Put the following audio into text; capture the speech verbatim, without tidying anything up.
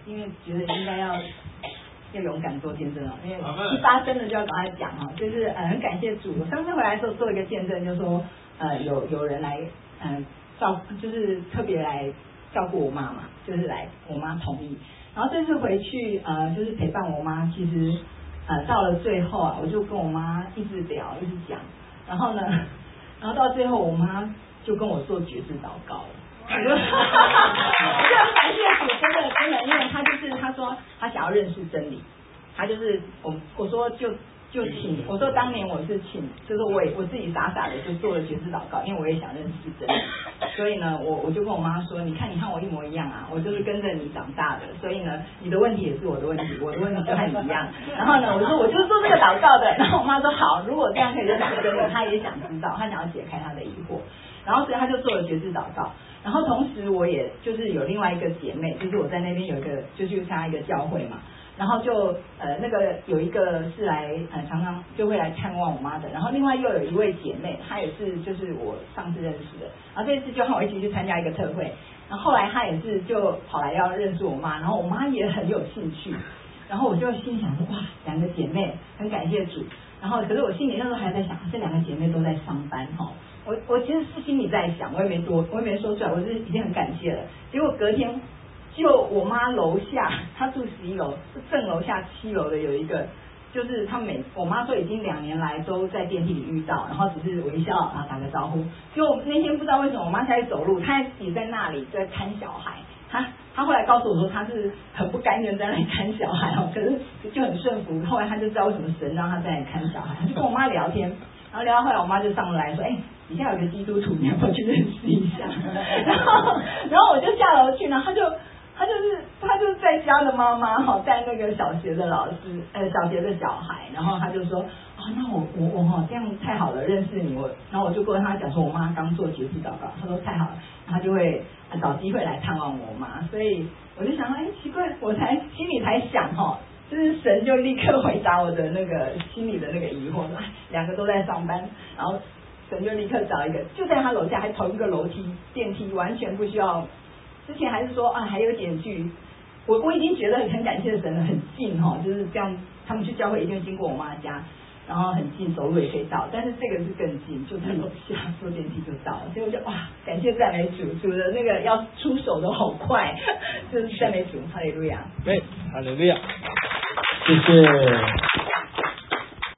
因为觉得应该要要勇敢做见证哦，因为一发生了就要赶快讲哦，就是呃很感谢主，我上次回来的时候做一个见证，就是说呃有有人来呃照就是特别来照顾我妈妈，就是来我妈同意，然后这次回去呃就是陪伴我妈，其实呃到了最后啊，我就跟我妈一直聊一直讲，然后呢，然后到最后我妈就跟我做决志祷告了。我就我就很感谢主，真的真的，因为他就是他说他想要认识真理，他就是我我说就就请我说当年我是请，就是我也我自己傻傻的就做了决志祷告，因为我也想认识真理，所以呢我我就跟我妈说，你看你看我一模一样啊，我就是跟着你长大的，所以呢你的问题也是我的问题，我的问题就和你一样，然后呢我说我就是做这个祷告的，然后我妈说好，如果这样可以认识真理，她也想知道，她想要解开她的疑惑，然后所以她就做了决志祷告。然后同时我也就是有另外一个姐妹，就是我在那边有一个就去参加一个教会嘛，然后就呃那个有一个是来呃常常就会来探望我妈的，然后另外又有一位姐妹，她也是就是我上次认识的，然后这次就和我一起去参加一个特会，然后后来她也是就跑来要认识我妈，然后我妈也很有兴趣，然后我就心想说哇两个姐妹很感谢主，然后可是我心里那时候还在想这两个姐妹都在上班哈、哦。我我其实是心里在想，我也没多，我也没说出来，我是已经很感谢了。结果隔天，就我妈楼下，她住十一楼，正楼下七楼的有一个，就是她每我妈说已经两年来都在电梯里遇到，然后只是微笑啊打个招呼。结果那天不知道为什么我妈开始走路，她也在那里在看小孩，她她后来告诉我说她是很不甘愿在那里看小孩哦，可是就很顺服。后来她就知道为什么神让她在那里看小孩，她就跟我妈聊天。然后聊到后来，我妈就上来说：“哎、欸，底下有个基督徒，你要不要去认识一下？”然后，然后我就下楼去，然后她就，她就是她就是在家的妈妈哈，带那个小学的老师，呃，小学的小孩，然后她就说：“啊、哦，那我我我哈这样太好了，认识你我。”然后我就跟她讲说，我妈刚做决志祷告，她说太好了，她就会找机会来探望我妈，所以我就想，哎、欸，奇怪，我才心里才想哈。就是神就立刻回答我的那个心里的那个疑惑，说两个都在上班，然后神就立刻找一个，就在他楼下，还同一个楼梯电梯，完全不需要。之前还是说啊，还有点距离，我我已经觉得很感谢神了，很近哈、哦，就是这样，他们去教会一定经过我妈家，然后很近，走路也可以到。但是这个是更近，就在楼下，坐电梯就到了。所以我就哇，感谢赞美主，主的那个要出手都好快，就是赞美主，哈利路亚， 对，哈利路亚。谢谢。